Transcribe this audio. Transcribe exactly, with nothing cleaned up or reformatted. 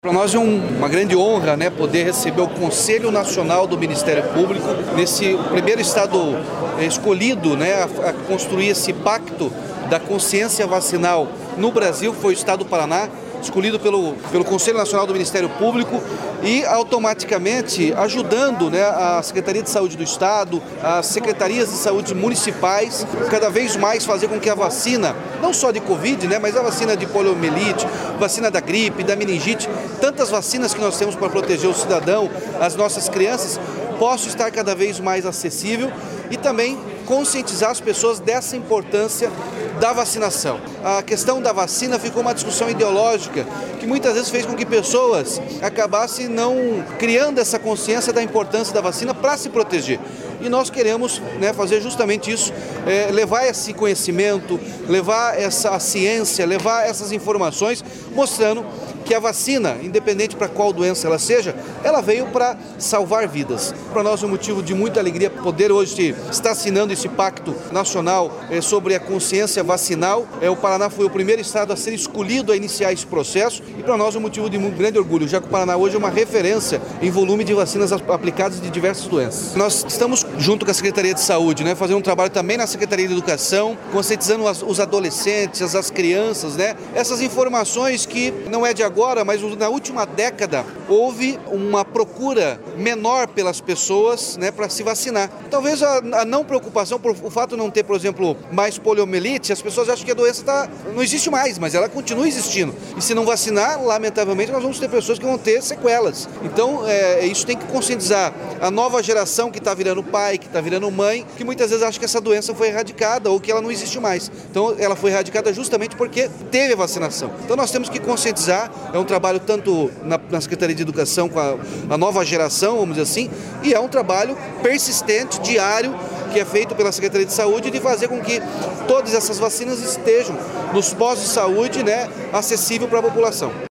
Para nós é um, uma grande honra, né, poder receber o Conselho Nacional do Ministério Público, nesse primeiro estado é, escolhido, né, a, a construir esse pacto da consciência vacinal no Brasil, foi o estado do Paraná, escolhido pelo, pelo Conselho Nacional do Ministério Público e automaticamente ajudando, né, a Secretaria de Saúde do Estado, as Secretarias de Saúde municipais, cada vez mais fazer com que a vacina, não só de Covid, né, mas a vacina de poliomielite, vacina da gripe, da meningite, tantas vacinas que nós temos para proteger o cidadão, as nossas crianças, possa estar cada vez mais acessível e também conscientizar as pessoas dessa importância da vacinação. A questão da vacina ficou uma discussão ideológica que muitas vezes fez com que pessoas acabassem não criando essa consciência da importância da vacina para se proteger. E nós queremos, né, fazer justamente isso, é, levar esse conhecimento, levar essa ciência, levar essas informações, mostrando que a vacina, independente para qual doença ela seja, ela veio para salvar vidas. Para nós é um motivo de muita alegria poder hoje estar assinando esse pacto nacional é, sobre a consciência vacinal. É, o Paraná foi o primeiro estado a ser escolhido a iniciar esse processo e para nós é um motivo de muito grande orgulho, já que o Paraná hoje é uma referência em volume de vacinas aplicadas de diversas doenças. Nós estamos junto com a Secretaria de Saúde, né, fazendo um trabalho também na Secretaria de Educação, conscientizando as, os adolescentes, as crianças, né, essas informações que não é de agora, mas na última década houve uma procura menor pelas pessoas, né, para se vacinar. Talvez a, a não preocupação por o fato de não ter, por exemplo, mais poliomielite, as pessoas acham que a doença tá, não existe mais, mas ela continua existindo. E se não vacinar, lamentavelmente, nós vamos ter pessoas que vão ter sequelas. Então, é, isso tem que conscientizar a nova geração que está virando pai, que está virando mãe, que muitas vezes acha que essa doença foi erradicada ou que ela não existe mais. Então, ela foi erradicada justamente porque teve a vacinação. Então, nós temos que conscientizar. É um trabalho tanto na, na Secretaria de Educação com a, a nova geração, vamos dizer assim, e é um trabalho persistente, diário, que é feito pela Secretaria de Saúde de fazer com que todas essas vacinas estejam nos postos de saúde, né, acessível para a população.